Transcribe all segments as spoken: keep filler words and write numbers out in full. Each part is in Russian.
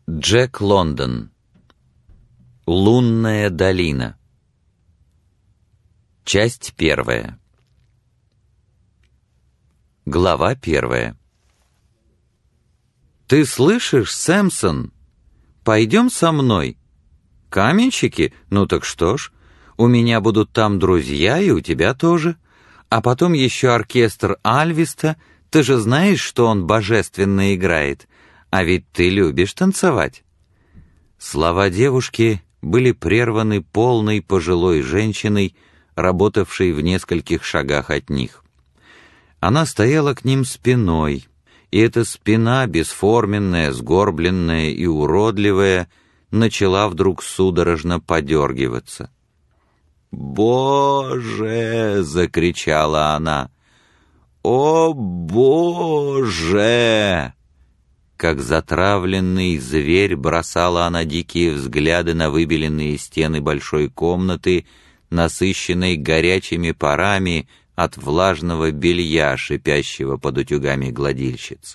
Джек Лондон. Лунная долина. Часть первая. Глава первая. «Ты слышишь, Сэмпсон? Пойдем со мной. Каменщики? Ну так что ж, у меня будут там друзья, и у тебя тоже. А потом еще оркестр Альвиста. Ты же знаешь, что он божественно играет. А ведь ты любишь танцевать». Слова девушки были прерваны полной пожилой женщиной, работавшей в нескольких шагах от них. Она стояла к ним спиной, и эта спина, бесформенная, сгорбленная и уродливая, начала вдруг судорожно подергиваться. «Боже!» — закричала она. «О, Боже!» Как затравленный зверь бросала она дикие взгляды на выбеленные стены большой комнаты, насыщенной горячими парами от влажного белья, шипящего под утюгами гладильщиц.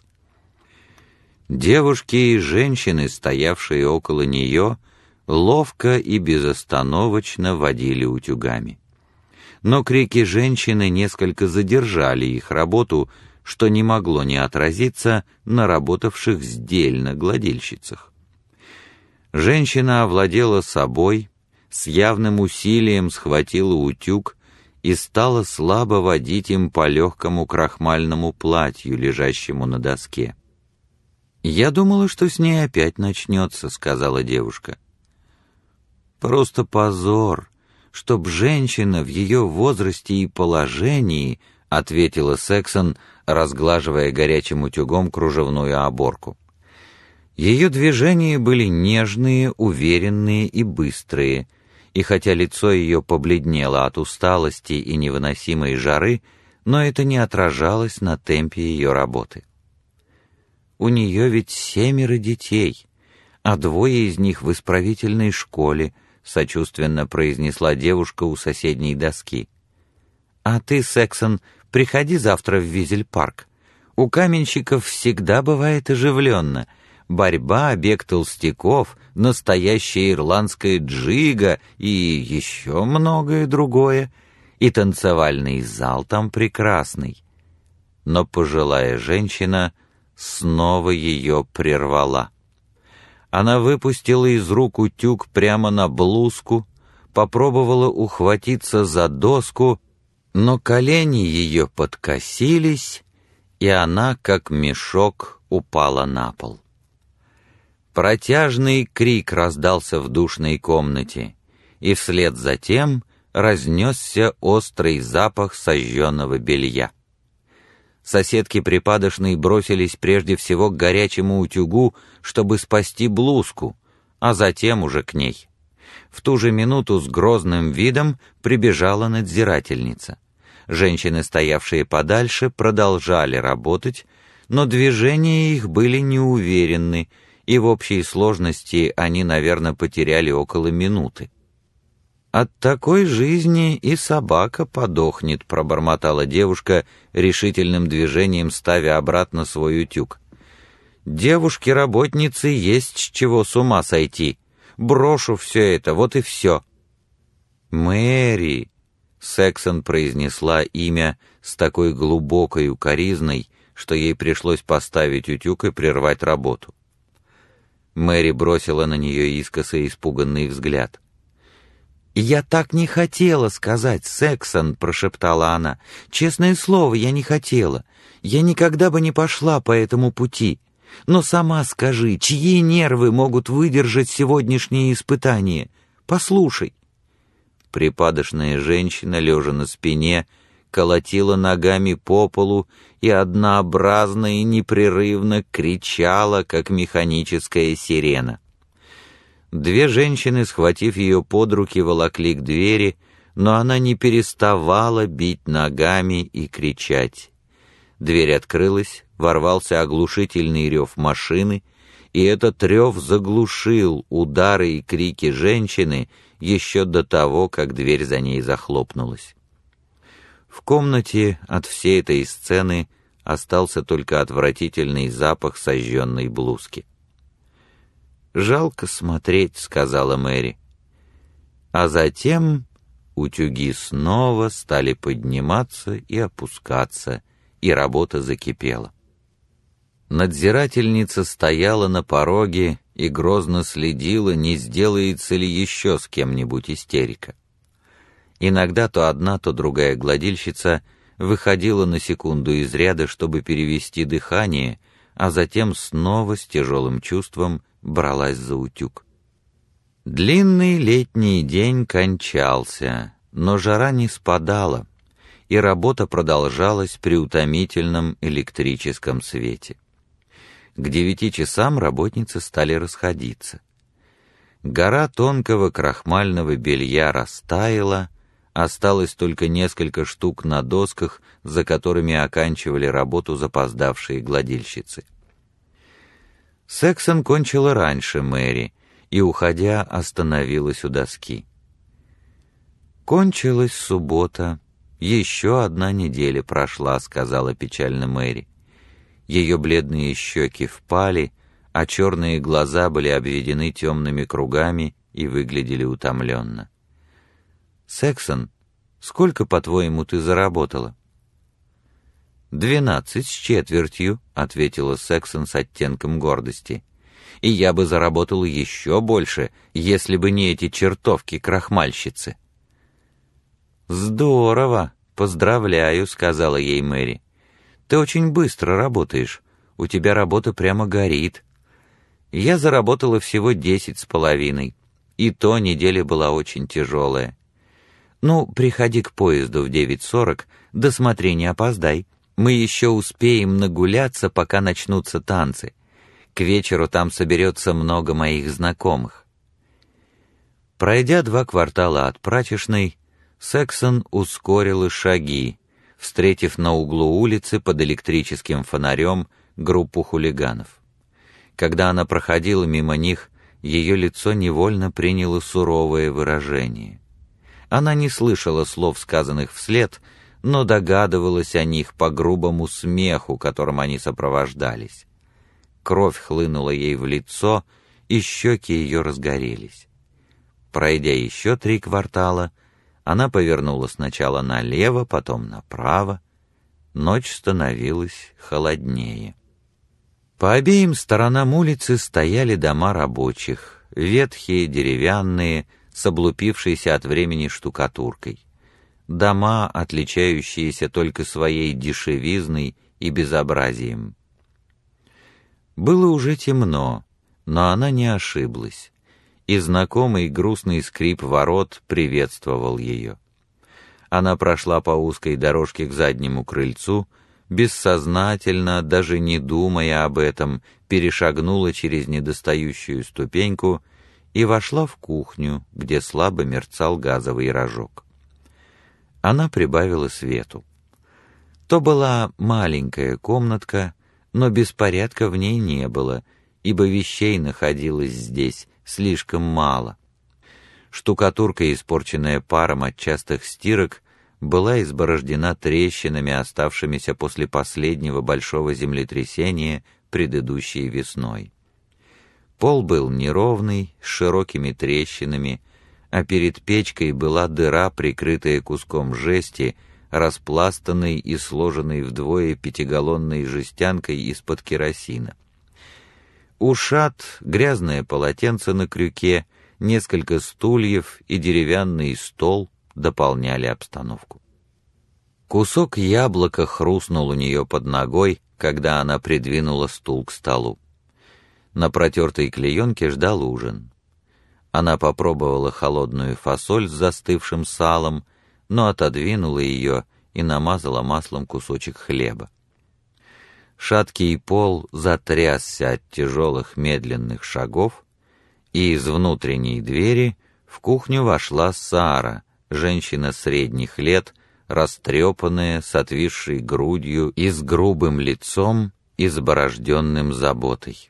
Девушки и женщины, стоявшие около нее, ловко и безостановочно водили утюгами. Но крики женщины несколько задержали их работу, что не могло не отразиться на работавших сдельно гладильщицах. Женщина овладела собой, с явным усилием схватила утюг и стала слабо водить им по легкому крахмальному платью, лежащему на доске. «Я думала, что с ней опять начнется», — сказала девушка. «Просто позор, чтоб женщина в ее возрасте и положении», — ответила Сексон, разглаживая горячим утюгом кружевную оборку. Ее движения были нежные, уверенные и быстрые, и хотя лицо ее побледнело от усталости и невыносимой жары, но это не отражалось на темпе ее работы. «У нее ведь семеро детей, а двое из них в исправительной школе», — сочувственно произнесла девушка у соседней доски. «А ты, Сексон, приходи завтра в Визель-парк. У каменщиков всегда бывает оживленно. Борьба, бег толстяков, настоящая ирландская джига и еще многое другое. И танцевальный зал там прекрасный». Но пожилая женщина снова ее прервала. Она выпустила из рук утюг прямо на блузку, попробовала ухватиться за доску, но колени ее подкосились, и она, как мешок, упала на пол. Протяжный крик раздался в душной комнате, и вслед за тем разнесся острый запах сожженного белья. Соседки припадочной бросились прежде всего к горячему утюгу, чтобы спасти блузку, а затем уже к ней. В ту же минуту с грозным видом прибежала надзирательница. Женщины, стоявшие подальше, продолжали работать, но движения их были неуверенны, и в общей сложности они, наверное, потеряли около минуты. «От такой жизни и собака подохнет», — пробормотала девушка, решительным движением ставя обратно свой утюг. «Девушки-работницы есть с чего с ума сойти. Брошу все это, вот и все». «Мэри», — Сексон произнесла имя с такой глубокой укоризной, что ей пришлось поставить утюг и прервать работу. Мэри бросила на нее искоса испуганный взгляд. «Я так не хотела сказать, Сексон», — прошептала она. «Честное слово, я не хотела. Я никогда бы не пошла по этому пути. Но сама скажи, чьи нервы могут выдержать сегодняшнее испытание? Послушай». Припадочная женщина, лежа на спине, колотила ногами по полу и однообразно и непрерывно кричала, как механическая сирена. Две женщины, схватив ее под руки, волокли к двери, но она не переставала бить ногами и кричать. Дверь открылась, ворвался оглушительный рев машины, и этот рев заглушил удары и крики женщины еще до того, как дверь за ней захлопнулась. В комнате от всей этой сцены остался только отвратительный запах сожженной блузки. «Жалко смотреть», — сказала Мэри. А затем утюги снова стали подниматься и опускаться, и работа закипела. Надзирательница стояла на пороге и грозно следила, не сделается ли еще с кем-нибудь истерика. Иногда то одна, то другая гладильщица выходила на секунду из ряда, чтобы перевести дыхание, а затем снова с тяжелым чувством бралась за утюг. Длинный летний день кончался, но жара не спадала, и работа продолжалась при утомительном электрическом свете. К девяти часам работницы стали расходиться. Гора тонкого крахмального белья растаяла, осталось только несколько штук на досках, за которыми оканчивали работу запоздавшие гладильщицы. Сексон кончила раньше Мэри и, уходя, остановилась у доски. «Кончилась суббота, еще одна неделя прошла», — сказала печально Мэри. Ее бледные щеки впали, а черные глаза были обведены темными кругами и выглядели утомленно. «Сексон, сколько, по-твоему, ты заработала?» «Двенадцать с четвертью», — ответила Сексон с оттенком гордости. «И я бы заработала еще больше, если бы не эти чертовки-крахмальщицы». «Здорово, поздравляю», — сказала ей Мэри. «Ты очень быстро работаешь, у тебя работа прямо горит. Я заработала всего десять с половиной, и то неделя была очень тяжелая. Ну, приходи к поезду в девять сорок, да смотри, не опоздай. Мы еще успеем нагуляться, пока начнутся танцы. К вечеру там соберется много моих знакомых». Пройдя два квартала от прачечной, Сексон ускорила шаги, встретив на углу улицы под электрическим фонарем группу хулиганов. Когда она проходила мимо них, ее лицо невольно приняло суровое выражение. Она не слышала слов, сказанных вслед, но догадывалась о них по грубому смеху, которым они сопровождались. Кровь хлынула ей в лицо, и щеки ее разгорелись. Пройдя еще три квартала, она повернула сначала налево, потом направо. Ночь становилась холоднее. По обеим сторонам улицы стояли дома рабочих, ветхие, деревянные, с облупившейся от времени штукатуркой. Дома, отличающиеся только своей дешевизной и безобразием. Было уже темно, но она не ошиблась, и знакомый грустный скрип ворот приветствовал ее. Она прошла по узкой дорожке к заднему крыльцу, бессознательно, даже не думая об этом, перешагнула через недостающую ступеньку и вошла в кухню, где слабо мерцал газовый рожок. Она прибавила свету. То была маленькая комнатка, но беспорядка в ней не было, ибо вещей находилось здесь слишком мало. Штукатурка, испорченная паром от частых стирок, была изборождена трещинами, оставшимися после последнего большого землетрясения предыдущей весной. Пол был неровный, с широкими трещинами, а перед печкой была дыра, прикрытая куском жести, распластанной и сложенной вдвое пятигаллонной жестянкой из-под керосина. Ушат, грязное полотенце на крюке, несколько стульев и деревянный стол дополняли обстановку. Кусок яблока хрустнул у нее под ногой, когда она придвинула стул к столу. На протертой клеенке ждал ужин. Она попробовала холодную фасоль с застывшим салом, но отодвинула ее и намазала маслом кусочек хлеба. Шаткий пол затрясся от тяжелых медленных шагов, и из внутренней двери в кухню вошла Сара, женщина средних лет, растрепанная, с отвисшей грудью и с грубым лицом, изборожденным заботой.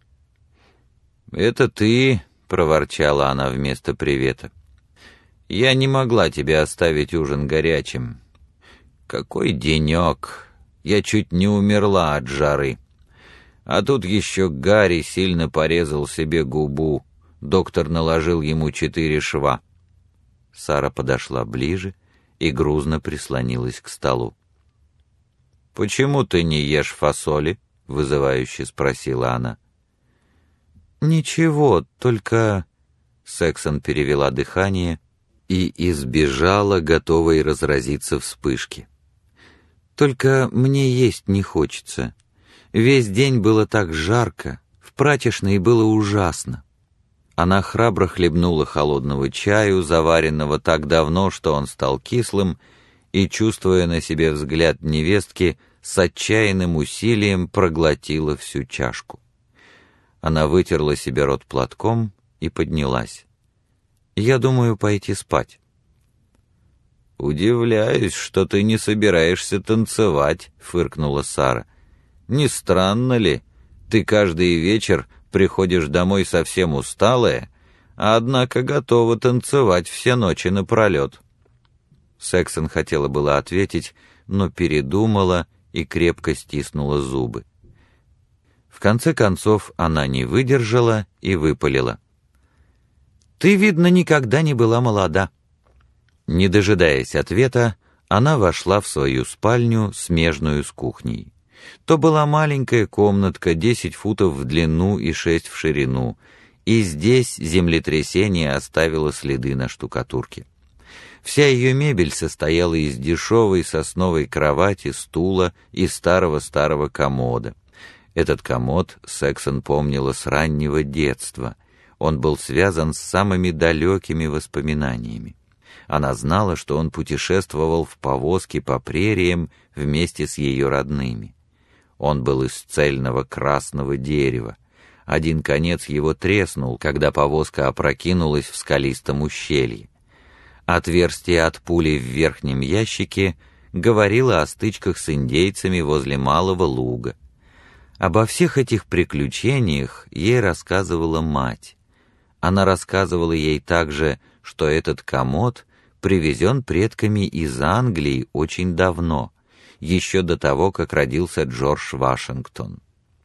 «Это ты?» — проворчала она вместо привета. «Я не могла тебе оставить ужин горячим. Какой денек! Я чуть не умерла от жары. А тут еще Гарри сильно порезал себе губу. Доктор наложил ему четыре шва». Сара подошла ближе и грузно прислонилась к столу. «Почему ты не ешь фасоли?» — вызывающе спросила она. «Ничего, только...» Сексон перевела дыхание и избежала, готовой разразиться вспышки. «Только мне есть не хочется. Весь день было так жарко, в прачечной было ужасно». Она храбро хлебнула холодного чаю, заваренного так давно, что он стал кислым, и, чувствуя на себе взгляд невестки, с отчаянным усилием проглотила всю чашку. Она вытерла себе рот платком и поднялась. «Я думаю пойти спать». «Удивляюсь, что ты не собираешься танцевать», — фыркнула Сара. «Не странно ли? Ты каждый вечер приходишь домой совсем усталая, а однако готова танцевать все ночи напролет». Сексон хотела было ответить, но передумала и крепко стиснула зубы. В конце концов она не выдержала и выпалила: «Ты, видно, никогда не была молода». Не дожидаясь ответа, она вошла в свою спальню, смежную с кухней. То была маленькая комнатка, десять футов в длину и шесть в ширину, и здесь землетрясение оставило следы на штукатурке. Вся ее мебель состояла из дешевой сосновой кровати, стула и старого-старого комода. Этот комод Сексон помнила с раннего детства. Он был связан с самыми далекими воспоминаниями. Она знала, что он путешествовал в повозке по прериям вместе с ее родными. Он был из цельного красного дерева. Один конец его треснул, когда повозка опрокинулась в скалистом ущелье. Отверстие от пули в верхнем ящике говорило о стычках с индейцами возле Малого Луга. Обо всех этих приключениях ей рассказывала мать. Она рассказывала ей также, что этот комод привезен предками из Англии очень давно, еще до того, как родился Джордж Вашингтон.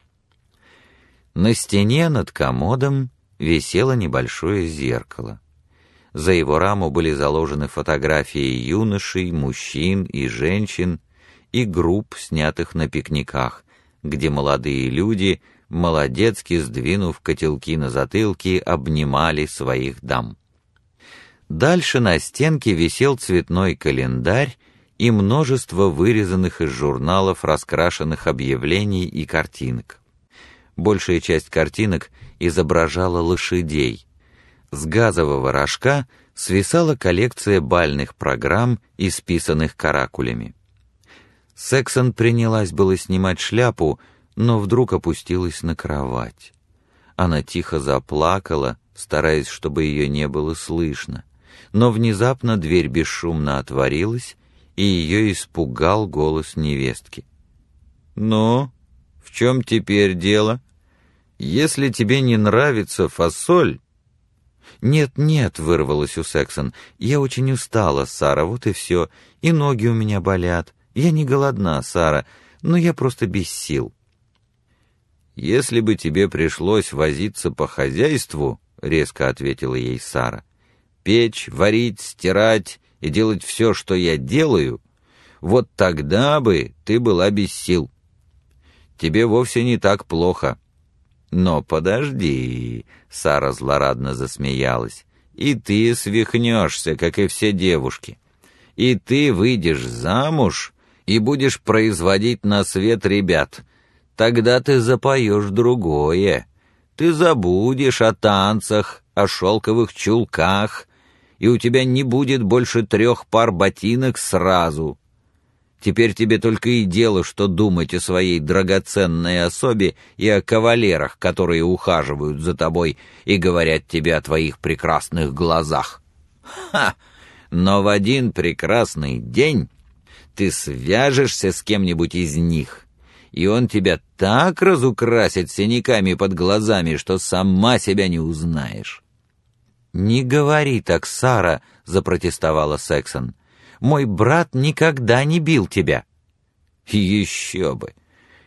На стене над комодом висело небольшое зеркало. За его раму были заложены фотографии юношей, мужчин и женщин и групп, снятых на пикниках, где молодые люди, молодецки сдвинув котелки на затылки, обнимали своих дам. Дальше на стенке висел цветной календарь и множество вырезанных из журналов раскрашенных объявлений и картинок. Большая часть картинок изображала лошадей. С газового рожка свисала коллекция бальных программ, исписанных каракулями. Сексон принялась было снимать шляпу, но вдруг опустилась на кровать. Она тихо заплакала, стараясь, чтобы ее не было слышно, но внезапно дверь бесшумно отворилась, и ее испугал голос невестки. «Ну, в чем теперь дело? Если тебе не нравится фасоль...» «Нет-нет», — вырвалось у Сексон, — «я очень устала, Сара, вот и все, и ноги у меня болят. Я не голодна, Сара, но я просто без сил». «Если бы тебе пришлось возиться по хозяйству, — резко ответила ей Сара, — печь, варить, стирать и делать все, что я делаю, вот тогда бы ты была без сил. Тебе вовсе не так плохо». «Но подожди», — Сара злорадно засмеялась, — «и ты свихнешься, как и все девушки. И ты выйдешь замуж и будешь производить на свет ребят. Тогда ты запоешь другое. Ты забудешь о танцах, о шелковых чулках, и у тебя не будет больше трех пар ботинок сразу. Теперь тебе только и дело, что думать о своей драгоценной особе и о кавалерах, которые ухаживают за тобой и говорят тебе о твоих прекрасных глазах. Ха! Но в один прекрасный день ты свяжешься с кем-нибудь из них, и он тебя так разукрасит синяками под глазами, что сама себя не узнаешь». «Не говори так, Сара», — запротестовала Сексон. «Мой брат никогда не бил тебя». «Еще бы!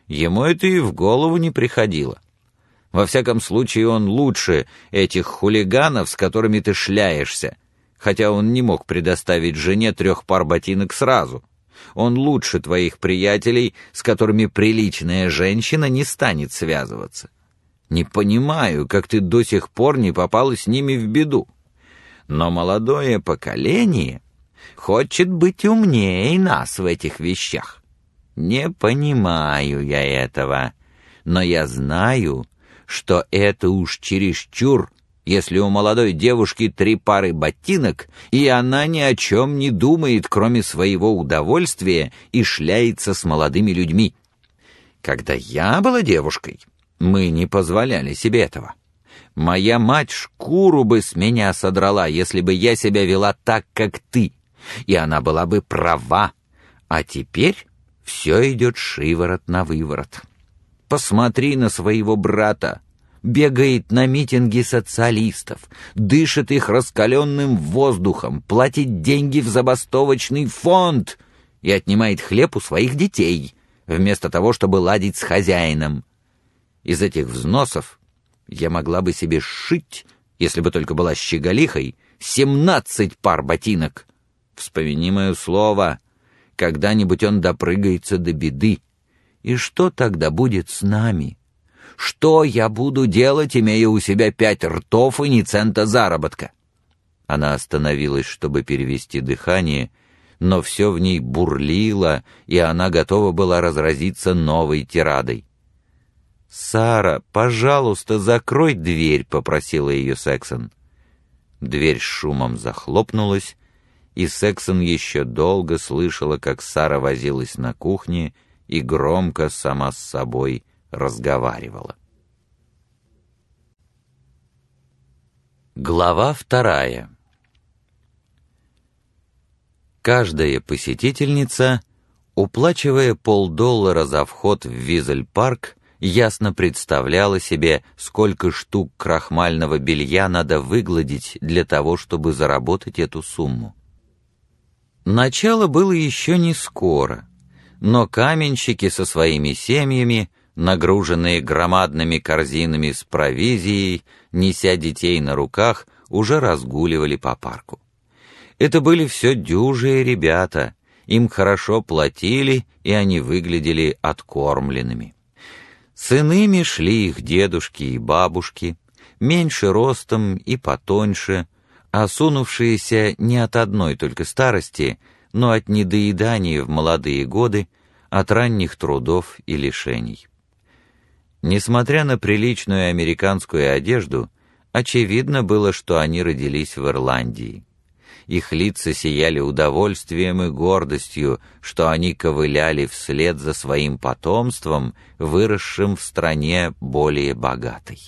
Ему это и в голову не приходило. Во всяком случае, он лучше этих хулиганов, с которыми ты шляешься, хотя он не мог предоставить жене трех пар ботинок сразу. Он лучше твоих приятелей, с которыми приличная женщина не станет связываться. Не понимаю, как ты до сих пор не попала с ними в беду. Но молодое поколение хочет быть умнее нас в этих вещах. Не понимаю я этого, но я знаю, что это уж чересчур, если у молодой девушки три пары ботинок, и она ни о чем не думает, кроме своего удовольствия, и шляется с молодыми людьми. Когда я была девушкой, мы не позволяли себе этого. Моя мать шкуру бы с меня содрала, если бы я себя вела так, как ты, и она была бы права. А теперь все идет шиворот на выворот. Посмотри на своего брата. Бегает на митинги социалистов, дышит их раскаленным воздухом, платит деньги в забастовочный фонд и отнимает хлеб у своих детей, вместо того, чтобы ладить с хозяином. Из этих взносов я могла бы себе сшить, если бы только была щеголихой, семнадцать пар ботинок. Вспомни мое слово, когда-нибудь он допрыгается до беды. И что тогда будет с нами? Что я буду делать, имея у себя пять ртов и ни цента заработка?» Она остановилась, чтобы перевести дыхание, но все в ней бурлило, и она готова была разразиться новой тирадой. «Сара, пожалуйста, закрой дверь», — попросила ее Сексон. Дверь с шумом захлопнулась, и Сексон еще долго слышала, как Сара возилась на кухне и громко сама с собой разговаривала. Глава вторая. Каждая посетительница, уплачивая полдоллара за вход в Визель-парк, ясно представляла себе, сколько штук крахмального белья надо выгладить для того, чтобы заработать эту сумму. Начало было еще не скоро, но каменщики со своими семьями, нагруженные громадными корзинами с провизией, неся детей на руках, уже разгуливали по парку. Это были все дюжие ребята, им хорошо платили, и они выглядели откормленными. С иными шли их дедушки и бабушки, меньше ростом и потоньше, осунувшиеся не от одной только старости, но от недоедания в молодые годы, от ранних трудов и лишений. Несмотря на приличную американскую одежду, очевидно было, что они родились в Ирландии. Их лица сияли удовольствием и гордостью, что они ковыляли вслед за своим потомством, выросшим в стране более богатой.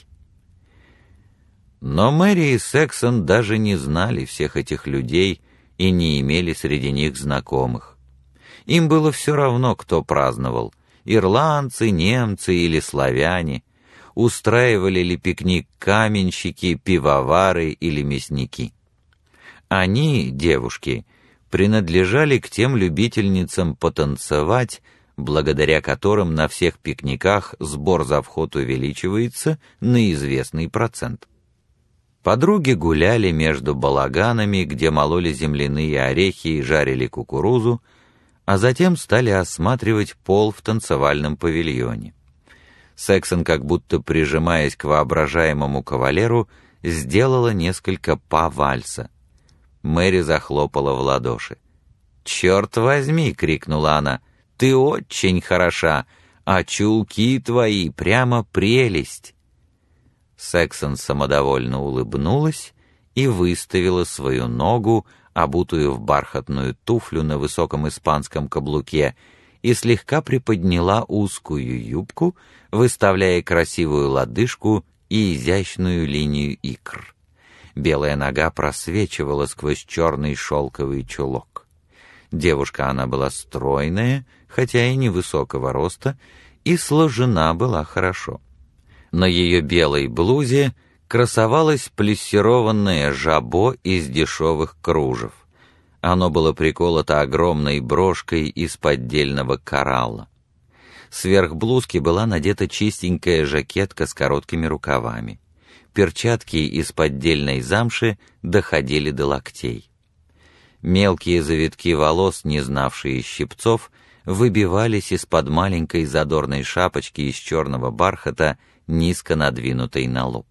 Но Мэри и Сексон даже не знали всех этих людей и не имели среди них знакомых. Им было все равно, кто праздновал — ирландцы, немцы или славяне, устраивали ли пикник каменщики, пивовары или мясники. Они, девушки, принадлежали к тем любительницам потанцевать, благодаря которым на всех пикниках сбор за вход увеличивается на известный процент. Подруги гуляли между балаганами, где мололи земляные орехи и жарили кукурузу, а затем стали осматривать пол в танцевальном павильоне. Сексон, как будто прижимаясь к воображаемому кавалеру, сделала несколько па вальса. Мэри захлопала в ладоши. «Черт возьми!» — крикнула она. «Ты очень хороша, а чулки твои прямо прелесть!» Сексон самодовольно улыбнулась и выставила свою ногу, обутую в бархатную туфлю на высоком испанском каблуке, и слегка приподняла узкую юбку, выставляя красивую лодыжку и изящную линию икр. Белая нога просвечивала сквозь черный шелковый чулок. Девушка она была стройная, хотя и невысокого роста, и сложена была хорошо. На ее белой блузе красовалось плессированное жабо из дешевых кружев. Оно было приколото огромной брошкой из поддельного коралла. Сверх блузки была надета чистенькая жакетка с короткими рукавами. Перчатки из поддельной замши доходили до локтей. Мелкие завитки волос, не знавшие щипцов, выбивались из-под маленькой задорной шапочки из черного бархата, низко надвинутой на лоб.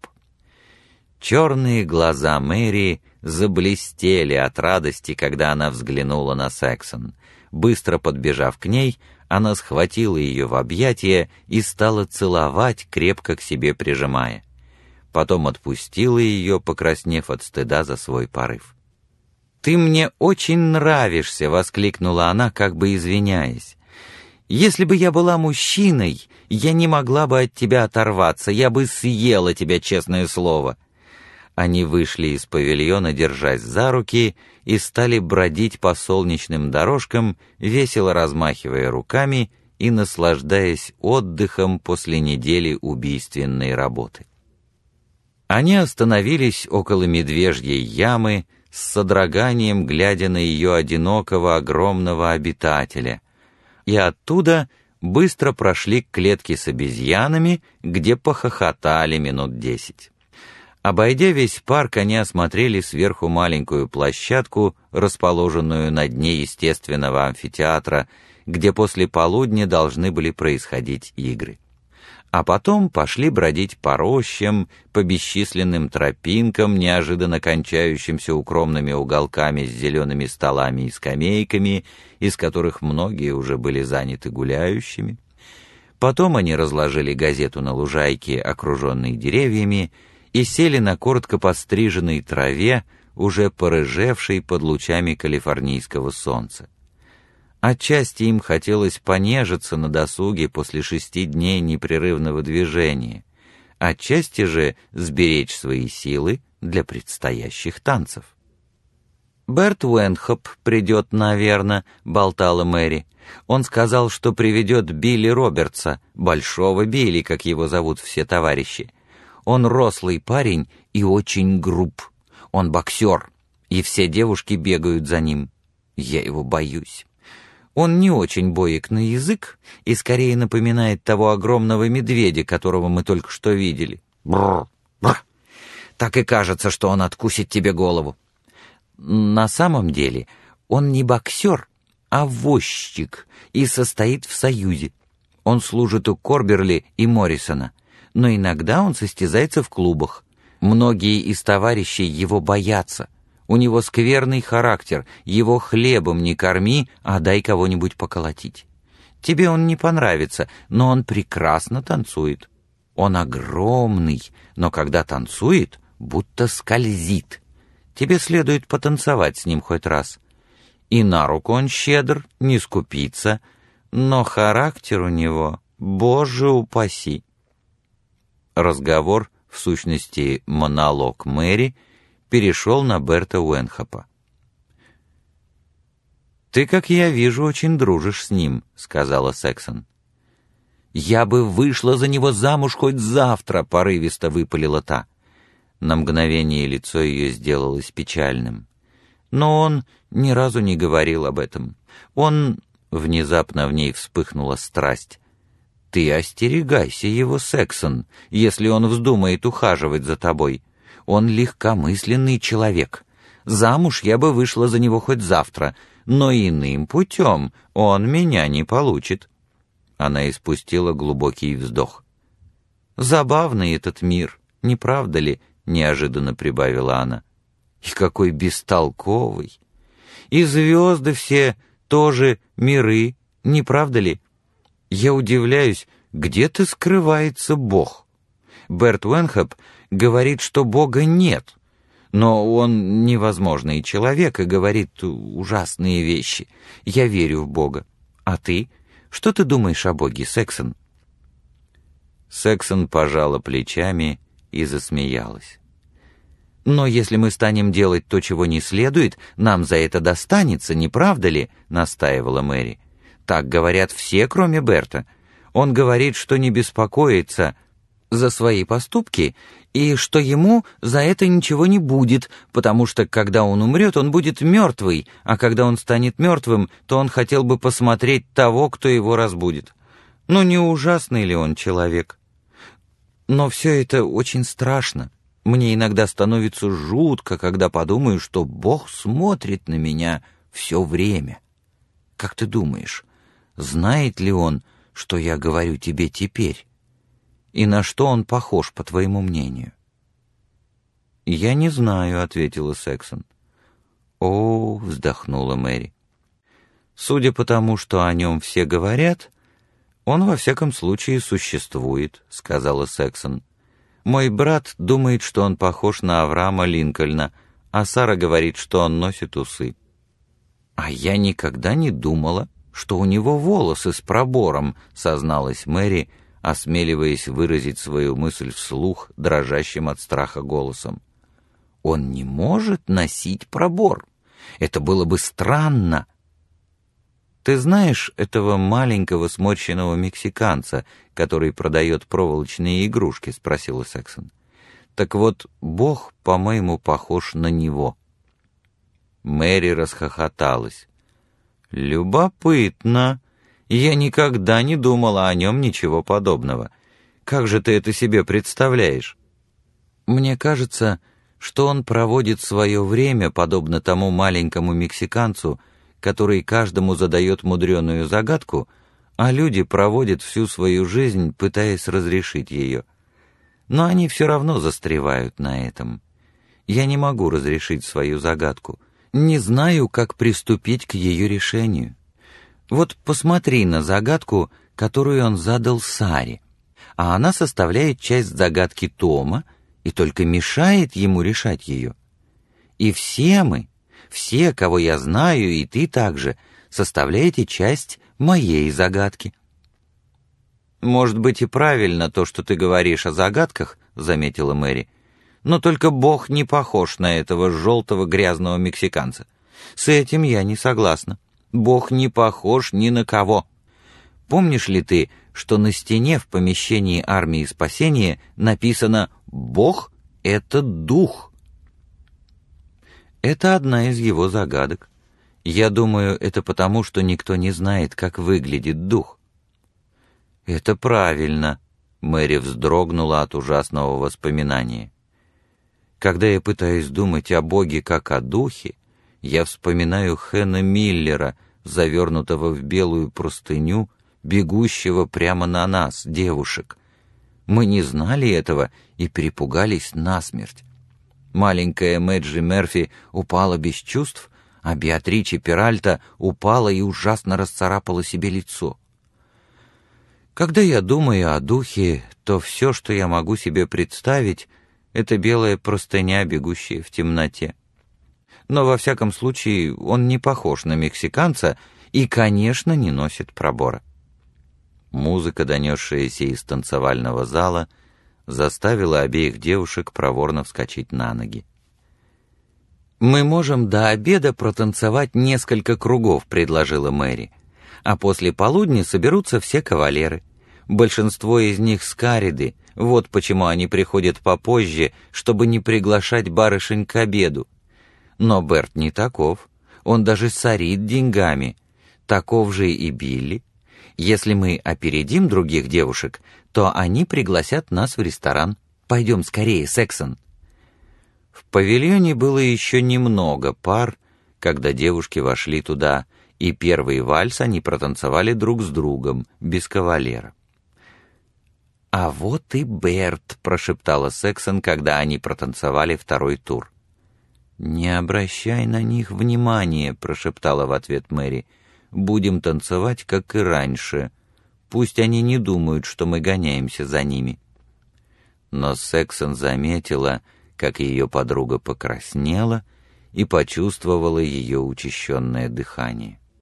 Черные глаза Мэри заблестели от радости, когда она взглянула на Сексон. Быстро подбежав к ней, она схватила ее в объятия и стала целовать, крепко к себе прижимая. Потом отпустила ее, покраснев от стыда за свой порыв. «Ты мне очень нравишься!» — воскликнула она, как бы извиняясь. «Если бы я была мужчиной, я не могла бы от тебя оторваться, я бы съела тебя, честное слово». Они вышли из павильона, держась за руки, и стали бродить по солнечным дорожкам, весело размахивая руками и наслаждаясь отдыхом после недели убийственной работы. Они остановились около медвежьей ямы, с содроганием глядя на ее одинокого огромного обитателя, и оттуда быстро прошли к клетке с обезьянами, где похохотали минут десять. Обойдя весь парк, они осмотрели сверху маленькую площадку, расположенную на дне естественного амфитеатра, где после полудня должны были происходить игры. А потом пошли бродить по рощам, по бесчисленным тропинкам, неожиданно кончающимся укромными уголками с зелеными столами и скамейками, из которых многие уже были заняты гуляющими. Потом они разложили газету на лужайке, окруженной деревьями, и сели на коротко постриженной траве, уже порыжевшей под лучами калифорнийского солнца. Отчасти им хотелось понежиться на досуге после шести дней непрерывного движения, отчасти же сберечь свои силы для предстоящих танцев. «Берт Уэндхоп придет, наверное», — болтала Мэри. «Он сказал, что приведет Билли Робертса, Большого Билли, как его зовут все товарищи. Он рослый парень и очень груб. Он боксер, и все девушки бегают за ним. Я его боюсь. Он не очень боек на язык и скорее напоминает того огромного медведя, которого мы только что видели. Бррр, бррр. Так и кажется, что он откусит тебе голову. На самом деле он не боксер, а возчик и состоит в союзе. Он служит у Корберли и Моррисона, но иногда он состязается в клубах. Многие из товарищей его боятся. У него скверный характер, его хлебом не корми, а дай кого-нибудь поколотить. Тебе он не понравится, но он прекрасно танцует. Он огромный, но когда танцует, будто скользит. Тебе следует потанцевать с ним хоть раз. И на руку он щедр, не скупится, но характер у него, боже упаси. Разговор, в сущности монолог Мэри, перешел на Берта Уэндхопа. «Ты, как я вижу, очень дружишь с ним», — сказала Сексон. «Я бы вышла за него замуж хоть завтра», — порывисто выпалила та. На мгновение лицо ее сделалось печальным. Но он ни разу не говорил об этом. Он... Внезапно в ней вспыхнула страсть. «Ты остерегайся его, Сексон, если он вздумает ухаживать за тобой. Он легкомысленный человек. Замуж я бы вышла за него хоть завтра, но иным путем он меня не получит». Она испустила глубокий вздох. «Забавный этот мир, не правда ли?» — неожиданно прибавила она. «И какой бестолковый! И звезды все тоже миры, не правда ли? Я удивляюсь, где-то скрывается Бог. Берт Уэндхоп говорит, что Бога нет, но он невозможный человек и говорит ужасные вещи. Я верю в Бога. А ты? Что ты думаешь о Боге, Сексон?» Сексон пожала плечами и засмеялась. «Но если мы станем делать то, чего не следует, нам за это достанется, не правда ли?» — настаивала Мэри. «Так говорят все, кроме Берта. Он говорит, что не беспокоится за свои поступки и что ему за это ничего не будет, потому что, когда он умрет, он будет мертвый, а когда он станет мертвым, то он хотел бы посмотреть того, кто его разбудит. Ну, не ужасный ли он человек? Но все это очень страшно. Мне иногда становится жутко, когда подумаю, что Бог смотрит на меня все время. Как ты думаешь, знает ли он, что я говорю тебе теперь? И на что он похож, по твоему мнению?» «Я не знаю», — ответила Сексон. «О», — вздохнула Мэри. «Судя по тому, что о нем все говорят, он во всяком случае существует», — сказала Сексон. «Мой брат думает, что он похож на Авраама Линкольна, а Сара говорит, что он носит усы». «А я никогда не думала, что у него волосы с пробором», — созналась Мэри, осмеливаясь выразить свою мысль вслух, дрожащим от страха голосом. «Он не может носить пробор. Это было бы странно». «Ты знаешь этого маленького сморщенного мексиканца, который продает проволочные игрушки?» — спросила Сексон. «Так вот, Бог, по-моему, похож на него». Мэри расхохоталась. «Любопытно. Я никогда не думала о нем ничего подобного. Как же ты это себе представляешь?» «Мне кажется, что он проводит свое время, подобно тому маленькому мексиканцу, который каждому задает мудреную загадку, а люди проводят всю свою жизнь, пытаясь разрешить ее. Но они все равно застревают на этом. Я не могу разрешить свою загадку, не знаю, как приступить к ее решению. Вот посмотри на загадку, которую он задал Саре, а она составляет часть загадки Тома и только мешает ему решать ее. И все мы, все, кого я знаю, и ты также, составляете часть моей загадки». «Может быть и правильно то, что ты говоришь о загадках», — заметила Мэри, «но только Бог не похож на этого желтого грязного мексиканца. С этим я не согласна. Бог не похож ни на кого. Помнишь ли ты, что на стене в помещении армии спасения написано «Бог — это дух»?» Это одна из его загадок. Я думаю, это потому, что никто не знает, как выглядит дух. «Это правильно», — Мэри вздрогнула от ужасного воспоминания. «Когда я пытаюсь думать о Боге как о духе, я вспоминаю Хэна Миллера, завернутого в белую простыню, бегущего прямо на нас, девушек. Мы не знали этого и перепугались насмерть. Маленькая Мэджи Мерфи упала без чувств, а Беатриче Перальта упала и ужасно расцарапала себе лицо. Когда я думаю о духе, то все, что я могу себе представить, это белая простыня, бегущая в темноте. Но во всяком случае он не похож на мексиканца и, конечно, не носит пробора». Музыка, донесшаяся из танцевального зала, заставила обеих девушек проворно вскочить на ноги. «Мы можем до обеда протанцевать несколько кругов», — предложила Мэри. «А после полудня соберутся все кавалеры. Большинство из них скариды, вот почему они приходят попозже, чтобы не приглашать барышень к обеду. Но Берт не таков, он даже сорит деньгами. Таков же и Билли. Если мы опередим других девушек, то они пригласят нас в ресторан. Пойдем скорее, Сексон». В павильоне было еще немного пар, когда девушки вошли туда, и первый вальс они протанцевали друг с другом, без кавалера. «А вот и Берт», — прошептала Сексон, когда они протанцевали второй тур. «Не обращай на них внимания», — прошептала в ответ Мэри. «Будем танцевать, как и раньше. Пусть они не думают, что мы гоняемся за ними». Но Сексон заметила, как ее подруга покраснела и почувствовала ее учащенное дыхание.